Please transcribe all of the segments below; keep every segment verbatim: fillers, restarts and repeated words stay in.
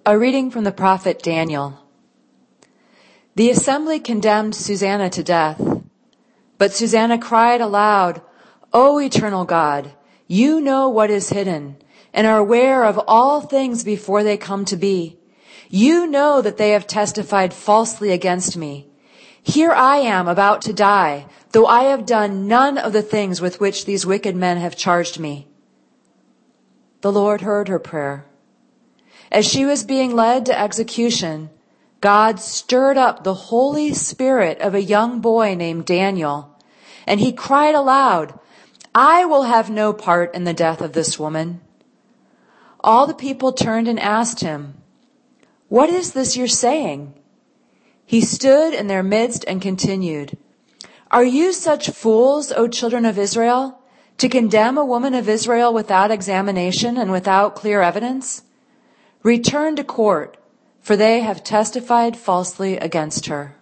A reading from the prophet Daniel. The assembly condemned Susanna to death, but Susanna cried aloud, "O eternal God, you know what is hidden, and are aware of all things before they come to be. You know that they have testified falsely against me. Here I am about to die, though I have done none of the things with which these wicked men have charged me." The Lord heard her prayer. As she was being led to execution, God stirred up the Holy Spirit of a young boy named Daniel, and he cried aloud, "I will have no part in the death of this woman." All the people turned and asked him, "What is this you're saying?" He stood in their midst and continued, "Are you such fools, O children of Israel, to condemn a woman of Israel without examination and without clear evidence? Return to court, for they have testified falsely against her."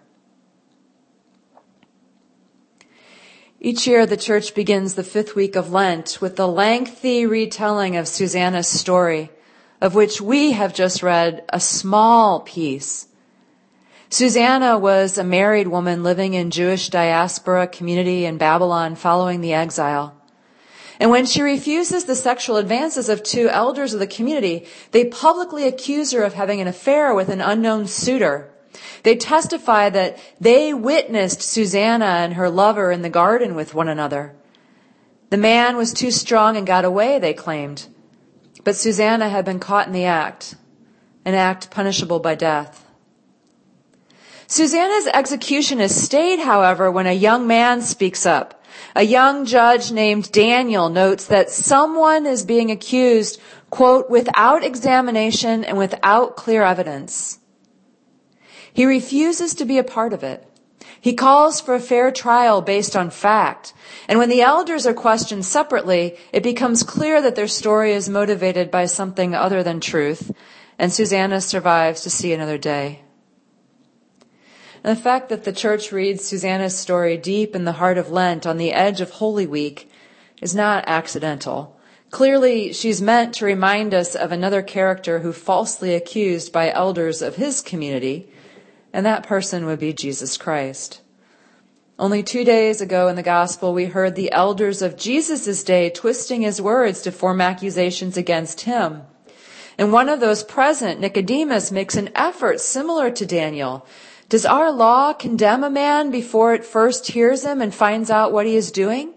Each year, the church begins the fifth week of Lent with the lengthy retelling of Susanna's story, of which we have just read a small piece. Susanna was a married woman living in Jewish diaspora community in Babylon following the exile. And when she refuses the sexual advances of two elders of the community, they publicly accuse her of having an affair with an unknown suitor. They testify that they witnessed Susanna and her lover in the garden with one another. The man was too strong and got away, they claimed. But Susanna had been caught in the act, an act punishable by death. Susanna's execution is stayed, however, when a young man speaks up. A young judge named Daniel notes that someone is being accused, quote, "without examination and without clear evidence." He refuses to be a part of it. He calls for a fair trial based on fact. And when the elders are questioned separately, it becomes clear that their story is motivated by something other than truth, and Susanna survives to see another day. And the fact that the church reads Susanna's story deep in the heart of Lent on the edge of Holy Week is not accidental. Clearly, she's meant to remind us of another character who falsely accused by elders of his community, and that person would be Jesus Christ. Only two days ago in the gospel, we heard the elders of Jesus' day twisting his words to form accusations against him. And one of those present, Nicodemus, makes an effort similar to Daniel. Does our law condemn a man before it first hears him and finds out what he is doing?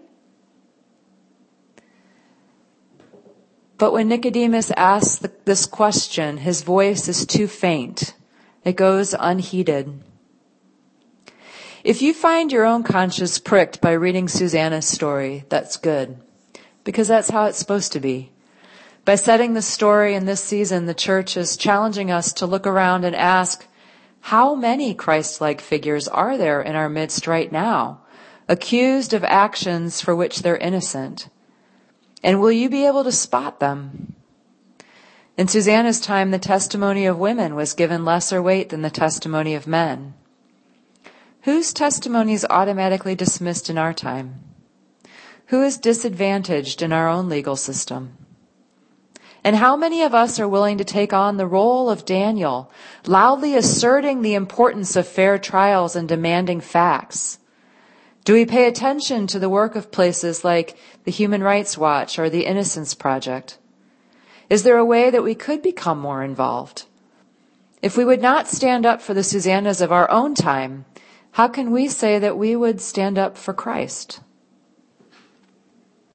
But when Nicodemus asks this question, his voice is too faint. It goes unheeded. If you find your own conscience pricked by reading Susanna's story, that's good, because that's how it's supposed to be. By setting the story in this season, the church is challenging us to look around and ask, how many Christ-like figures are there in our midst right now, accused of actions for which they're innocent? And will you be able to spot them? In Susanna's time, the testimony of women was given lesser weight than the testimony of men. Whose testimony is automatically dismissed in our time? Who is disadvantaged in our own legal system? And how many of us are willing to take on the role of Daniel, loudly asserting the importance of fair trials and demanding facts? Do we pay attention to the work of places like the Human Rights Watch or the Innocence Project? Is there a way that we could become more involved? If we would not stand up for the Susannas of our own time, how can we say that we would stand up for Christ?